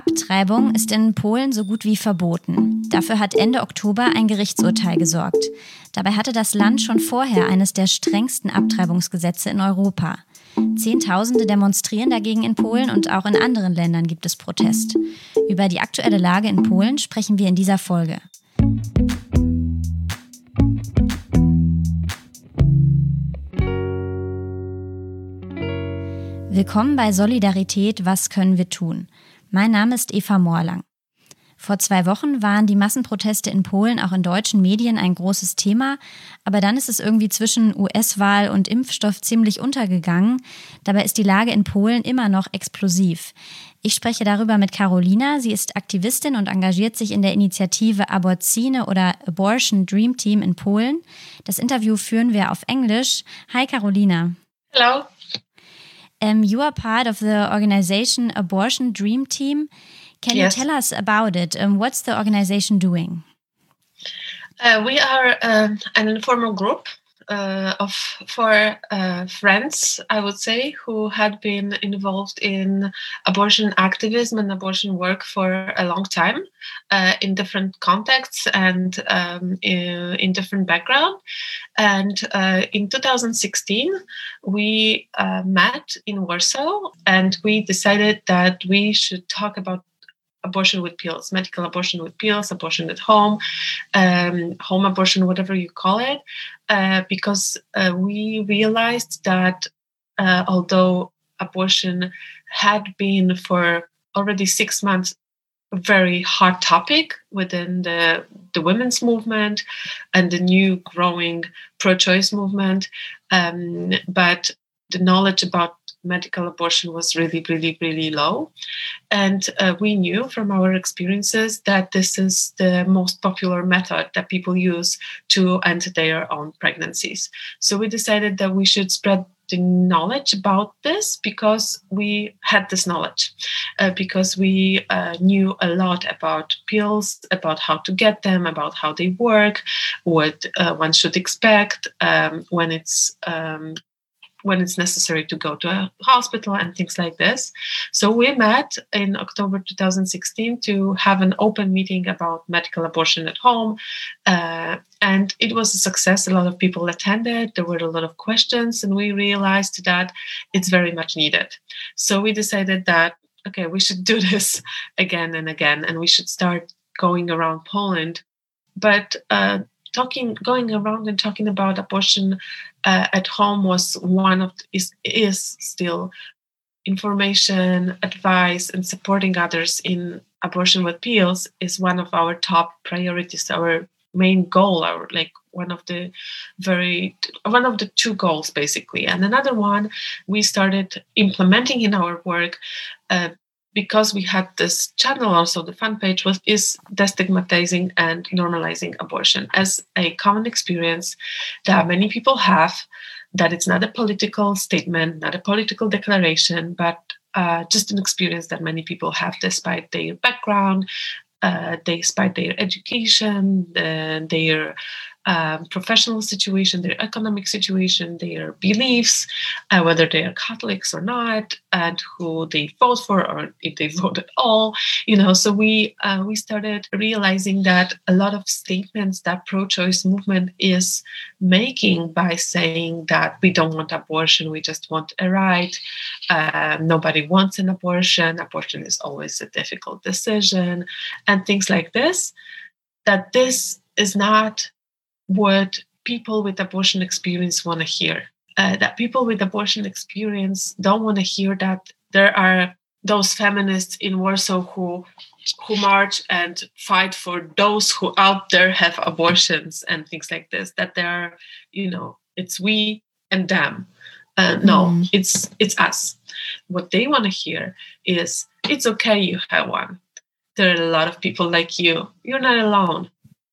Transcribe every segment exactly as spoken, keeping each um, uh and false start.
Abtreibung ist in Polen so gut wie verboten. Dafür hat Ende Oktober ein Gerichtsurteil gesorgt. Dabei hatte das Land schon vorher eines der strengsten Abtreibungsgesetze in Europa. Zehntausende demonstrieren dagegen in Polen und auch in anderen Ländern gibt es Protest. Über die aktuelle Lage in Polen sprechen wir in dieser Folge. Willkommen bei Solidarität, was können wir tun? Mein Name ist Eva Morlang. Vor zwei Wochen waren die Massenproteste in Polen auch in deutschen Medien ein großes Thema, aber dann ist es irgendwie zwischen U S-Wahl und Impfstoff ziemlich untergegangen. Dabei ist die Lage in Polen immer noch explosiv. Ich spreche darüber mit Karolina. Sie ist Aktivistin und engagiert sich in der Initiative Aborcine oder Abortion Dream Team in Polen. Das Interview führen wir auf Englisch. Hi Karolina. Hello. Um, you are part of the organization Abortion Dream Team. Can Yes. you tell us about it? Um, what's the organization doing? Uh, we are uh, an informal group uh, of four uh, friends, I would say, who had been involved in abortion activism and abortion work for a long time uh, in different contexts and um, in, in different background. And uh, in two thousand sixteen, we uh, met in Warsaw and we decided that we should talk about abortion with pills, medical abortion with pills, abortion at home, um, home abortion, whatever you call it, uh, because uh, we realized that uh, although abortion had been for already six months a very hot topic within the, the women's movement and the new growing pro-choice movement, um, but the knowledge about medical abortion was really, really, really low. And uh, we knew from our experiences that this is the most popular method that people use to end their own pregnancies. So we decided that we should spread the knowledge about this because we had this knowledge, uh, because we uh, knew a lot about pills, about how to get them, about how they work, what uh, one should expect um, when it's um, when it's necessary to go to a hospital and things like this. So we met in October two thousand sixteen to have an open meeting about medical abortion at home. Uh, and it was a success. A lot of people attended. There were a lot of questions and we realized that it's very much needed. So we decided that, okay, we should do this again and again and we should start going around Poland. But uh, talking, going around and talking about abortion uh, at home was one of is is still information, advice, and supporting others in abortion with pills is one of our top priorities. Our main goal, our like one of the very one of the two goals basically, and another one we started implementing in our work. Uh, Because we had this channel, also the fan page was is destigmatizing and normalizing abortion as a common experience that many people have. That it's not a political statement, not a political declaration, but uh, just an experience that many people have, despite their background, uh, despite their education, uh, their um, professional situation, their economic situation, their beliefs, uh, whether they are Catholics or not, and who they vote for, or if they vote at all. You know, so we uh, we started realizing that a lot of statements that pro-choice movement is making by saying that we don't want abortion, we just want a right, uh, nobody wants an abortion, abortion is always a difficult decision, and things like this, that this is not what people with abortion experience want to hear. Uh, that people with abortion experience don't want to hear that there are those feminists in Warsaw who who march and fight for those who out there have abortions and things like this. That there are, you know, it's we and them. Uh, no, Mm. it's it's us. What they want to hear is it's okay you have one. There are a lot of people like you. You're not alone.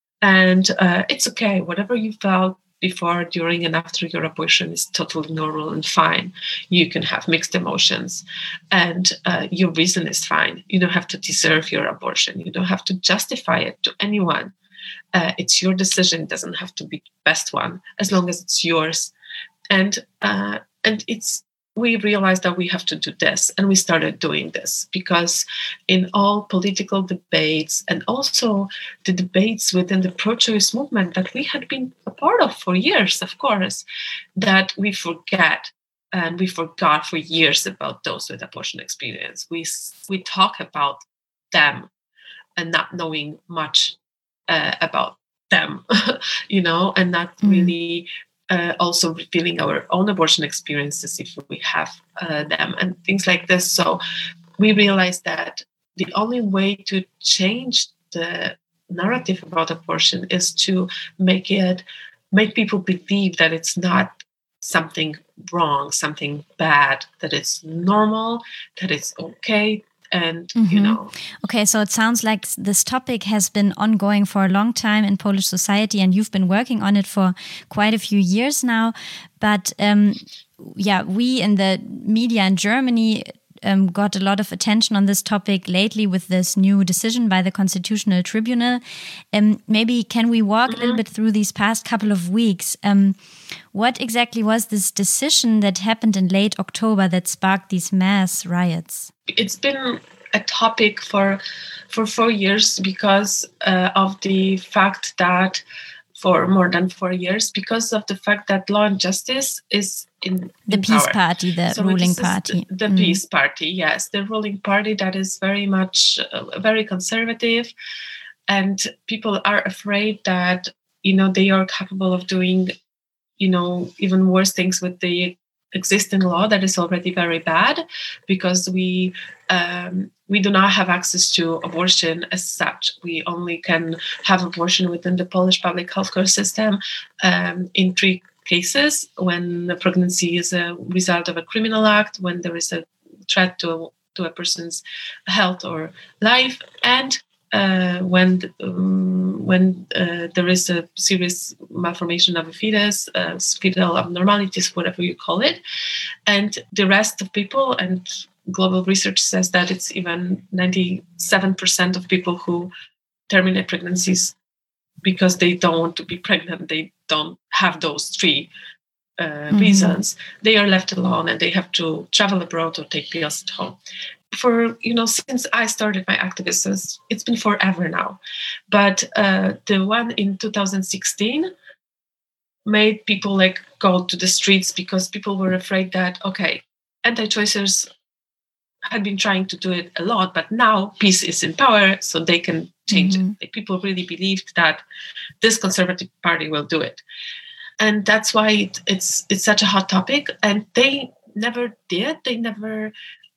And uh, it's okay. Whatever you felt before, during, and after your abortion is totally normal and fine. You can have mixed emotions. And uh, your reason is fine. You don't have to deserve your abortion. You don't have to justify it to anyone. Uh, it's your decision. It doesn't have to be the best one, as long as it's yours. And uh, and it's we realized that we have to do this, and we started doing this because in all political debates and also the debates within the pro-choice movement that we had been a part of for years, of course, that we forget and we forgot for years about those with abortion experience. We we talk about them and not knowing much uh, about them, you know, and not mm. really uh, also revealing our own abortion experiences if we have uh, them and things like this. So we realized that the only way to change the narrative about abortion is to make it, make people believe that it's not something wrong, something bad, that it's normal, that it's okay. And, mm-hmm. you know. Okay, so it sounds like this topic has been ongoing for a long time in Polish society, and you've been working on it for quite a few years now. But um, yeah, we in the media in Germany um, got a lot of attention on this topic lately with this new decision by the Constitutional Tribunal. Um, maybe can we walk mm-hmm. a little bit through these past couple of weeks? Um, what exactly was this decision that happened in late October that sparked these mass riots? It's been a topic for for four years because uh, of the fact that for more than four years because of the fact that Law and Justice is in the in Peace power. Party, the so ruling party. The, the mm. Peace Party, yes, the ruling party that is very much uh, very conservative, and people are afraid that you know they are capable of doing you know even worse things with the existing law that is already very bad, because we um, we do not have access to abortion as such. We only can have abortion within the Polish public healthcare system um, in three cases: when the pregnancy is a result of a criminal act, when there is a threat to a, to a person's health or life, and Uh, when um, when uh, there is a serious malformation of a fetus, uh, fetal abnormalities, whatever you call it. And the rest of people, and global research says that it's even ninety-seven percent of people who terminate pregnancies because they don't want to be pregnant, they don't have those three uh, mm-hmm. reasons, they are left alone and they have to travel abroad or take pills at home. For, you know, since I started my activism, it's been forever now. But uh, the one in two thousand sixteen made people like go to the streets because people were afraid that, okay, anti-choicers had been trying to do it a lot, but now peace is in power, so they can change mm-hmm. it. Like, people really believed that this conservative party will do it. And that's why it, it's it's such a hot topic. And they never did. They never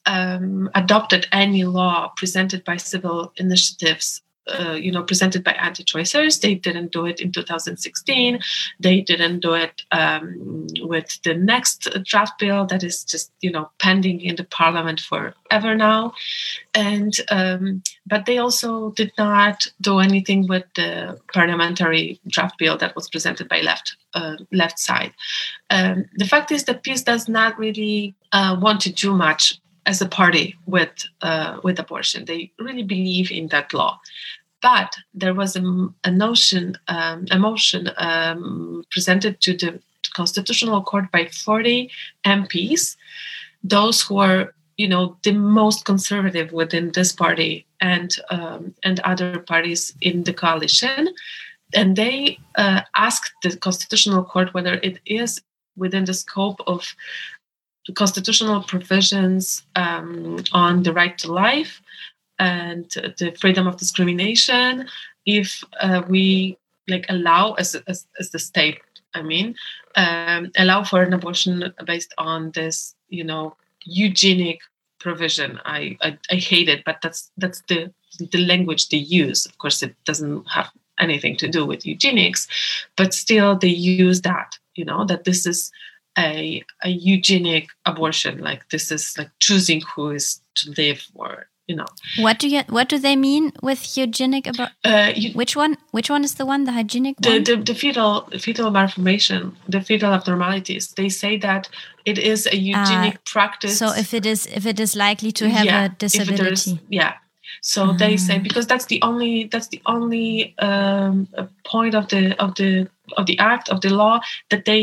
Um, adopted any law presented by civil initiatives, uh, you know, presented by anti-choicers. They didn't do it in two thousand sixteen. They didn't do it um, with the next draft bill that is just, you know, pending in the parliament forever now. And um, but they also did not do anything with the parliamentary draft bill that was presented by left uh, left side. Um, the fact is that Peace does not really uh, want to do much as a party with uh, with abortion. They really believe in that law. But there was a, a notion, um, a motion um, presented to the Constitutional Court by forty M Ps, those who are, you know, the most conservative within this party and um, and other parties in the coalition. And they uh, asked the Constitutional Court whether it is within the scope of constitutional provisions um, on the right to life and the freedom of discrimination, if uh, we like allow as, as as the state, I mean, um, allow for an abortion based on this, you know, eugenic provision. I, I I hate it, but that's that's the the language they use. Of course, it doesn't have anything to do with eugenics, but still they use that. You know, that this is A, a eugenic abortion, like this is like choosing who is to live, or you know. What do you? What do they mean with eugenic abortion? Uh, which one? Which one is the one? The hygienic the, one? The the fetal fetal malformation, the fetal abnormalities. They say that it is a eugenic uh, practice. So if it is, if it is likely to have yeah, a disability, yeah. So uh. they say, because that's the only that's the only um, point of the of the of the act of the law that they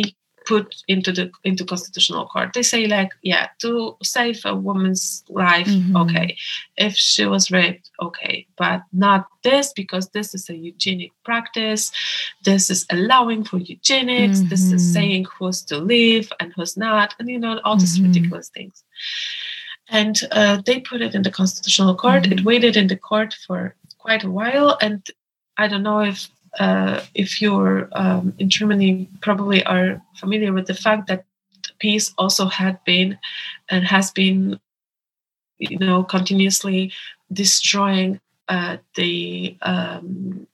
put into the into constitutional court. They say like, yeah, to save a woman's life, mm-hmm. okay. If she was raped, okay, but not this, because this is a eugenic practice. This is allowing for eugenics. Mm-hmm. This is saying who's to live and who's not, and you know all these mm-hmm. ridiculous things. And uh, they put it in the constitutional court. Mm-hmm. It waited in the court for quite a while, and I don't know if. Uh, if you're um, in Germany, probably are familiar with the fact that peace also had been and has been, you know, continuously destroying uh, the um,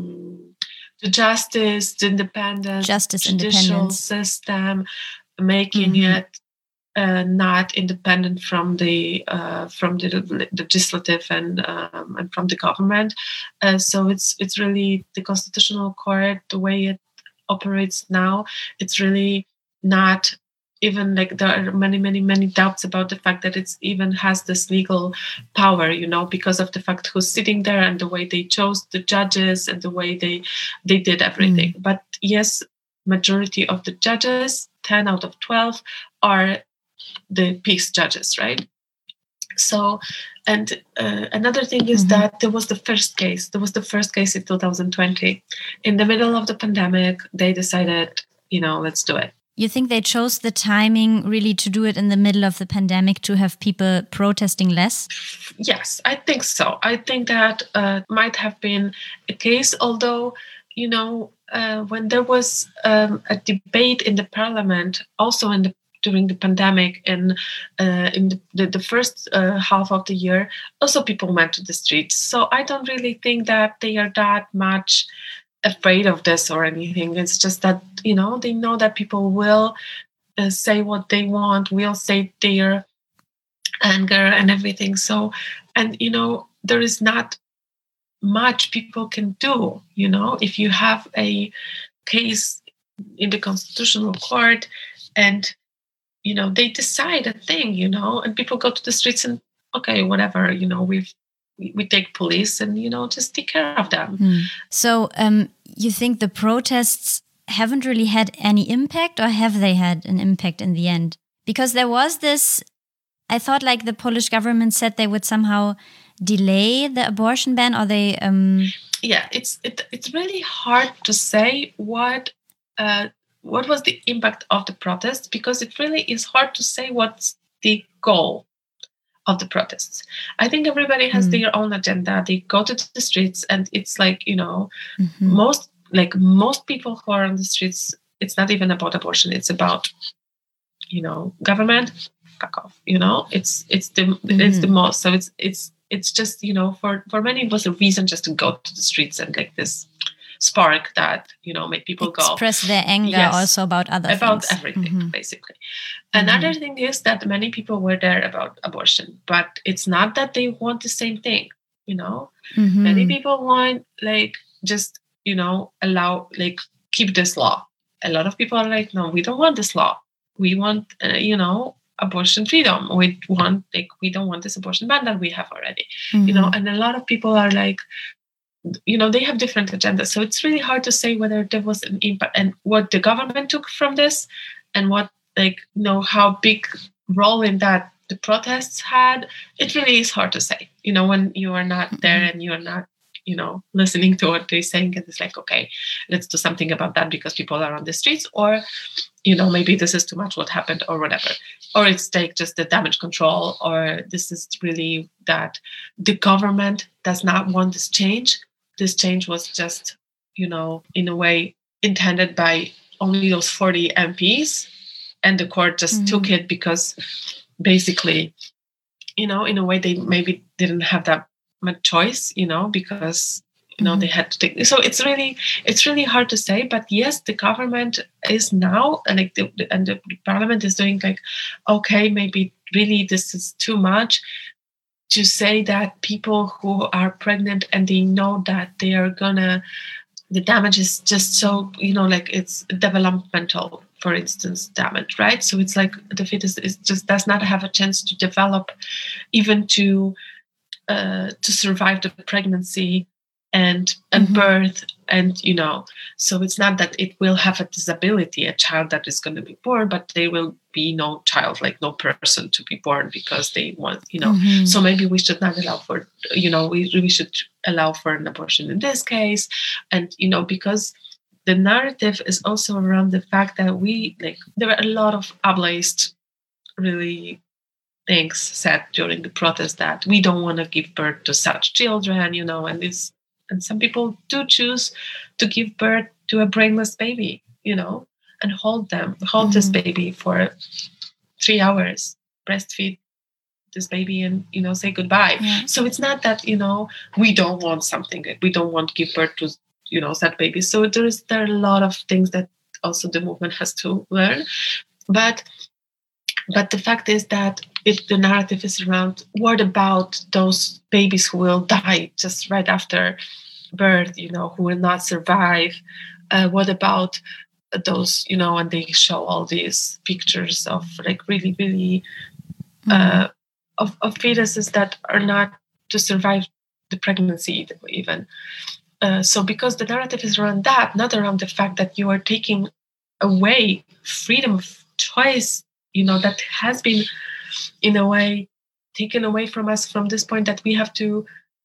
the justice, the independence, justice, judicial independence. system, making mm-hmm. it uh, not independent from the uh, from the legislative and um, and from the government. Uh, so it's it's really the constitutional court, the way it operates now. It's really not even like there are many many many doubts about the fact that it's even has this legal power, you know, because of the fact who's sitting there and the way they chose the judges and the way they they did everything. Mm. But yes, majority of the judges, ten out of twelve, are the peace judges, right? So, and uh, another thing is mm-hmm. that there was the first case. There was the first case in two thousand twenty. In the middle of the pandemic, they decided, you know, let's do it. You think they chose the timing really to do it in the middle of the pandemic to have people protesting less? Yes, I think so. I think that uh, might have been a case, although, you know, uh, when there was um, a debate in the parliament, also in the during the pandemic and uh, in the, the, the first uh, half of the year, also people went to the streets. So I don't really think that they are that much afraid of this or anything. It's just that, you know, they know that people will uh, say what they want, will say their anger and everything. So, and, you know, there is not much people can do, you know, if you have a case in the constitutional court and you know, they decide a thing, you know, and people go to the streets and, okay, whatever, you know, we've, we we take police and, you know, just take care of them. Hmm. So um, you think the protests haven't really had any impact, or have they had an impact in the end? Because there was this, I thought like the Polish government said they would somehow delay the abortion ban, or they... Um... Yeah, it's it, it's really hard to say what... Uh, what was the impact of the protests, because it really is hard to say what's the goal of the protests. I think everybody has mm. their own agenda. They go to the streets and it's like, you know, mm-hmm. most like most people who are on the streets, it's not even about abortion. It's about, you know, government, fuck off, you know, it's it's the mm-hmm. it's the most. So it's it's it's just, you know, for, for many it was a reason just to go to the streets and like this spark that, you know, make people express go express their anger yes, also about other about things. everything mm-hmm. basically. Another mm-hmm. thing is that many people were there about abortion, but it's not that they want the same thing, you know. Mm-hmm. Many people want like just, you know, allow like keep this law. A lot of people are like, no, we don't want this law. We want uh, you know, abortion freedom. We want like we don't want this abortion ban that we have already. Mm-hmm. You know, and a lot of people are like, you know, they have different agendas. So it's really hard to say whether there was an impact and what the government took from this and what, like, you know, how big role in that the protests had. It really is hard to say, you know, when you are not there and you are not, you know, listening to what they're saying. And it's like, okay, let's do something about that because people are on the streets, or, you know, maybe this is too much what happened or whatever. Or it's like just the damage control, or this is really that the government does not want this change. This change was just, you know, in a way intended by only those forty M Ps, and the court just mm-hmm. took it because basically, you know, in a way they maybe didn't have that much choice, you know, because, you know, mm-hmm. they had to take. So it's really, it's really hard to say. But yes, the government is now, and like the, and the parliament is doing like, okay, maybe really this is too much. To say that people who are pregnant and they know that they are gonna, the damage is just so, you know, like it's developmental, for instance, damage, right? So it's like the fetus is just does not have a chance to develop, even to uh, to survive the pregnancy and and Mm-hmm. birth, and you know, so it's not that it will have a disability, a child that is going to be born, but there will be no child, like no person to be born because they want, you know. Mm-hmm. So maybe we should not allow for, you know, we, we should allow for an abortion in this case. And you know, because the narrative is also around the fact that we, like, there are a lot of ableist really things said during the protest, that we don't want to give birth to such children, you know, and this, and some people do choose to give birth to a brainless baby, you know, and hold them, hold Mm-hmm. this baby for three hours, breastfeed this baby, and you know, say goodbye. Yeah. So it's not that, you know, we don't want something, we don't want to give birth to, you know, sad babies. So there is there are a lot of things that also the movement has to learn, but but the fact is that if the narrative is around, what about those babies who will die just right after birth, you know, who will not survive? Uh, what about those, you know, and they show all these pictures of like really, really uh, of, of fetuses that are not to survive the pregnancy even. Uh, so because the narrative is around that, not around the fact that you are taking away freedom of choice, you know, that has been in a way taken away from us from this point that we have to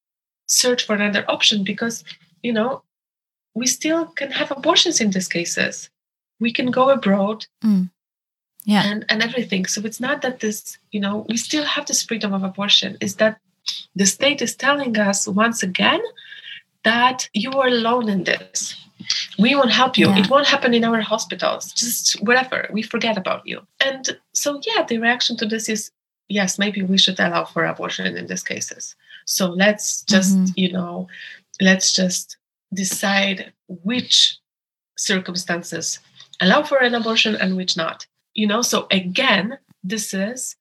search for another option, because, you know, we still can have abortions in these cases. We can go abroad. Mm. Yeah. And, and everything. So it's not that this, you know, we still have this freedom of abortion. Is that the state is telling us once again that you are alone in this. We won't help you. Yeah. It won't happen in our hospitals. Just whatever. We forget about you. And so, yeah, the reaction to this is, yes, maybe we should allow for abortion in these cases. So let's just, mm-hmm. you know, let's just decide which circumstances allow for an abortion and which not. You know, so again, this is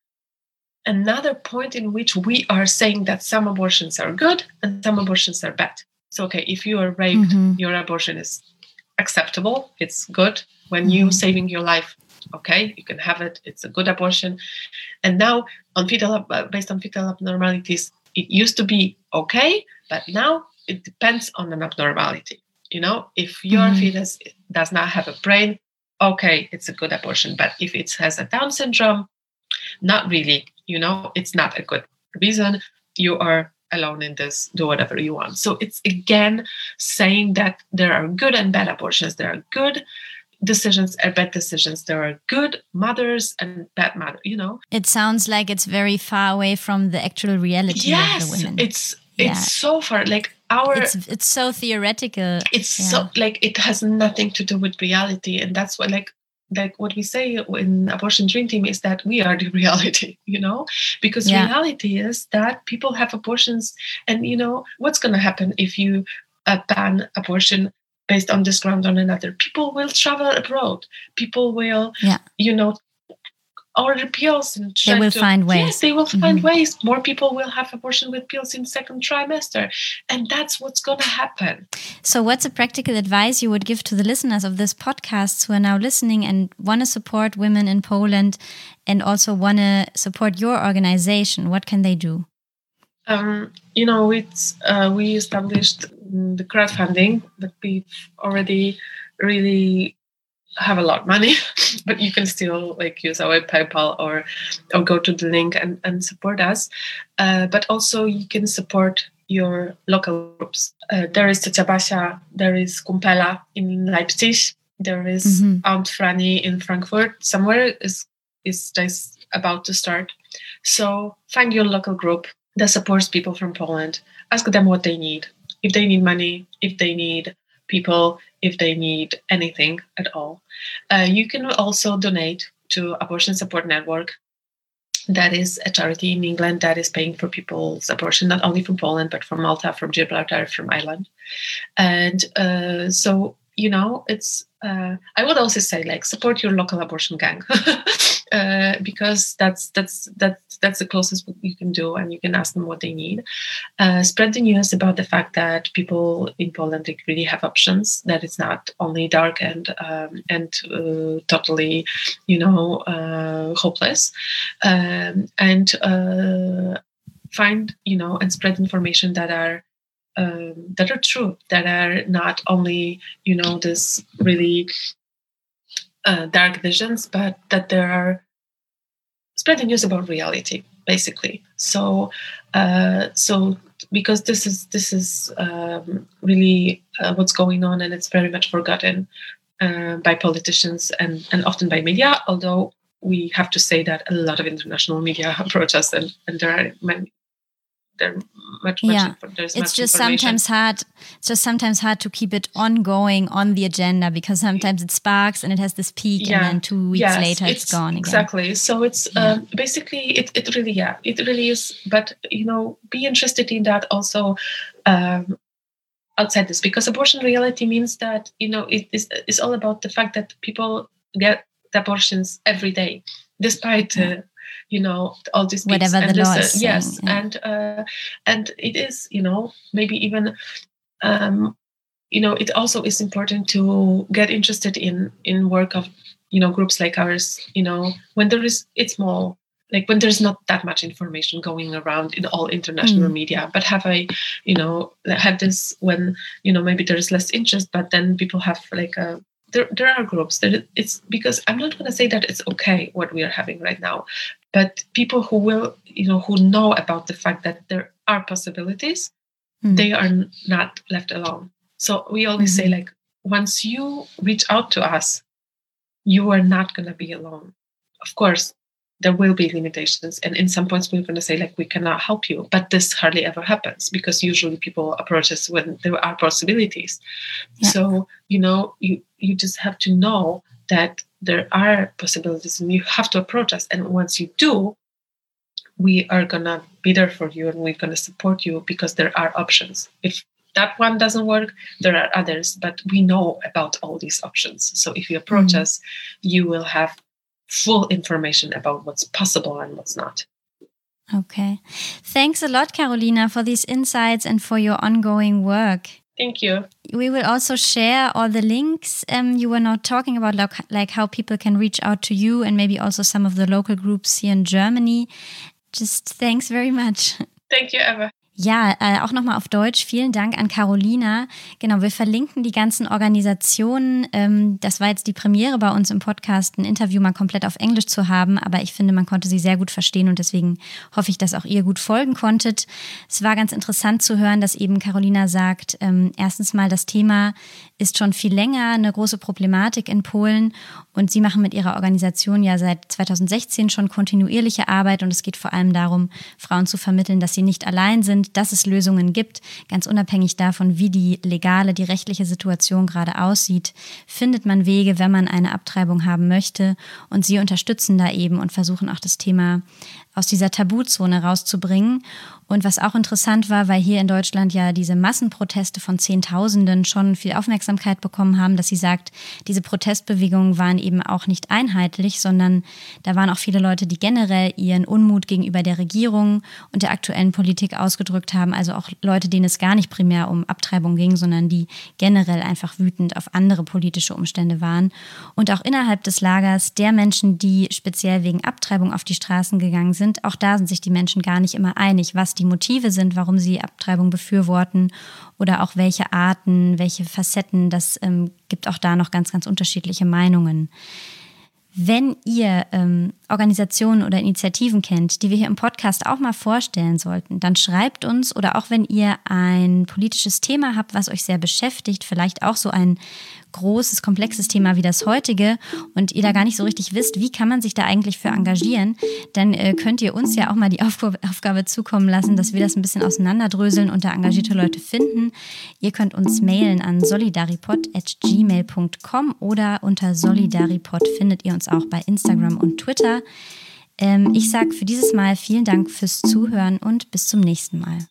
another point in which we are saying that some abortions are good and some abortions are bad. So, okay, if you are raped, mm-hmm. your abortion is acceptable. It's good. When mm-hmm. you saving your life, okay, you can have it. It's a good abortion. And now, on fetal, uh, based on fetal abnormalities, it used to be okay, but now it depends on an abnormality. You know, if your mm-hmm. fetus does not have a brain, okay, it's a good abortion. But if it has a Down syndrome, not really. You know, it's not a good reason. You are alone in this. Do whatever you want. So it's again saying that there are good and bad abortions. There are good decisions and bad decisions. There are good mothers and bad mothers. You know, it sounds like it's very far away from the actual reality yes, of the women. It's yeah. it's so far. Like our, it's it's so theoretical. It's yeah. so like it has nothing to do with reality, and that's what like. Like what we say in Abortion Dream Team is that we are the reality, you know, because yeah. reality is that people have abortions, and you know what's going to happen if you uh, ban abortion based on this ground on another. People will travel abroad. People will, yeah. you know, order pills and they will to, find ways. Yes, they will find mm-hmm. ways. More people will have abortion with pills in second trimester, and that's what's going to happen. So what's a practical advice you would give to the listeners of this podcast who are now listening and want to support women in Poland and also want to support your organization? What can they do? Um, you know, it's uh, we established the crowdfunding, but we've already really have a lot of money, but you can still like use our PayPal or or go to the link and, and support us. Uh, but also you can support your local groups. Uh, there is Ciocia Basia, there is Kumpela in Leipzig, there is mm-hmm. Aunt Franny in Frankfurt. Somewhere is is just about to start. So find your local group that supports people from Poland. Ask them what they need. If they need money, if they need people, if they need anything at all. Uh, you can also donate to Abortion Support Network. That is a charity in England that is paying for people's abortion, not only from Poland, but from Malta, from Gibraltar, from Ireland. And uh, so, you know, it's, uh, I would also say like support your local abortion gang. Uh, because that's that's that's that's the closest you can do, and you can ask them what they need. Uh, spread the news about the fact that people in Poland like, really have options. That it's not only dark and um, and uh, totally, you know, uh, hopeless. Um, and uh, find you know and spread information that are um, that are true, that are not only, you know, this really uh, dark visions, but that there are spreading news about reality, basically. So, uh, so because this is this is um, really uh, what's going on, and it's very much forgotten uh, by politicians and and often by media. Although we have to say that a lot of international media approach us, and, and there are many. There much, much yeah, info, there's it's much just sometimes hard. It's just sometimes hard to keep it ongoing on the agenda, because sometimes it sparks and it has this peak, yeah. and then two weeks yes, later it's, it's gone again. Exactly. So it's yeah. um, basically it. It really, yeah, it really is. But you know, be interested in that also um, outside this, because abortion reality means that you know it is. It's all about the fact that people get abortions every day, despite. Yeah. Uh, you know, all these whatever and the law this, is uh, yes, saying, yeah. and uh, and it is, you know, maybe even, um, you know, it also is important to get interested in in work of, you know, groups like ours. You know, when there is, it's more like when there's not that much information going around in all international mm. media. But have I, you know, have this when you know maybe there is less interest, but then people have like a. There, there are groups that it's because I'm not going to say that it's okay what we are having right now, but people who will, you know, who know about the fact that there are possibilities, mm. they are not left alone. So we always mm-hmm. say, like, once you reach out to us, you are not going to be alone. Of course, there will be limitations. And in some points, we're going to say, like, we cannot help you. But this hardly ever happens because usually people approach us when there are possibilities. Yeah. So, you know, you, you just have to know that there are possibilities and you have to approach us. And once you do, we are going to be there for you and we're going to support you because there are options. If that one doesn't work, there are others, but we know about all these options. So if you approach mm-hmm. us, you will have full information about what's possible and what's not. Okay. Thanks a lot, Karolina, for these insights and for your ongoing work. Thank you. We will also share all the links um, you were not talking about, like, like how people can reach out to you and maybe also some of the local groups here in Germany. Just thanks very much. Thank you, Eva. Ja, äh, auch nochmal auf Deutsch. Vielen Dank an Karolina. Genau, wir verlinken die ganzen Organisationen. Ähm, das war jetzt die Premiere bei uns im Podcast, ein Interview mal komplett auf Englisch zu haben. Aber ich finde, man konnte sie sehr gut verstehen und deswegen hoffe ich, dass auch ihr gut folgen konntet. Es war ganz interessant zu hören, dass eben Karolina sagt, ähm, erstens mal, das Thema ist schon viel länger eine große Problematik in Polen und sie machen mit ihrer Organisation ja seit zweitausendsechzehn schon kontinuierliche Arbeit und es geht vor allem darum, Frauen zu vermitteln, dass sie nicht allein sind, dass es Lösungen gibt, ganz unabhängig davon, wie die legale, die rechtliche Situation gerade aussieht, findet man Wege, wenn man eine Abtreibung haben möchte und sie unterstützen da eben und versuchen auch das Thema aus dieser Tabuzone rauszubringen. Und was auch interessant war, weil hier in Deutschland ja diese Massenproteste von Zehntausenden schon viel Aufmerksamkeit bekommen haben, dass sie sagt, diese Protestbewegungen waren eben auch nicht einheitlich, sondern da waren auch viele Leute, die generell ihren Unmut gegenüber der Regierung und der aktuellen Politik ausgedrückt haben. Also auch Leute, denen es gar nicht primär um Abtreibung ging, sondern die generell einfach wütend auf andere politische Umstände waren. Und auch innerhalb des Lagers der Menschen, die speziell wegen Abtreibung auf die Straßen gegangen sind, auch da sind sich die Menschen gar nicht immer einig, was die Motive sind, warum sie Abtreibung befürworten oder auch welche Arten, welche Facetten. Das ähm, gibt auch da noch ganz, ganz unterschiedliche Meinungen. Wenn ihr ähm, Organisationen oder Initiativen kennt, die wir hier im Podcast auch mal vorstellen sollten, dann schreibt uns oder auch wenn ihr ein politisches Thema habt, was euch sehr beschäftigt, vielleicht auch so ein großes, komplexes Thema wie das heutige und ihr da gar nicht so richtig wisst, wie kann man sich da eigentlich für engagieren, dann äh, könnt ihr uns ja auch mal die Aufgabe, Aufgabe zukommen lassen, dass wir das ein bisschen auseinanderdröseln und da engagierte Leute finden. Ihr könnt uns mailen an solidaripod at gmail punkt com oder unter solidaripod findet ihr uns auch bei Instagram und Twitter. Ähm, ich sage für dieses Mal vielen Dank fürs Zuhören und bis zum nächsten Mal.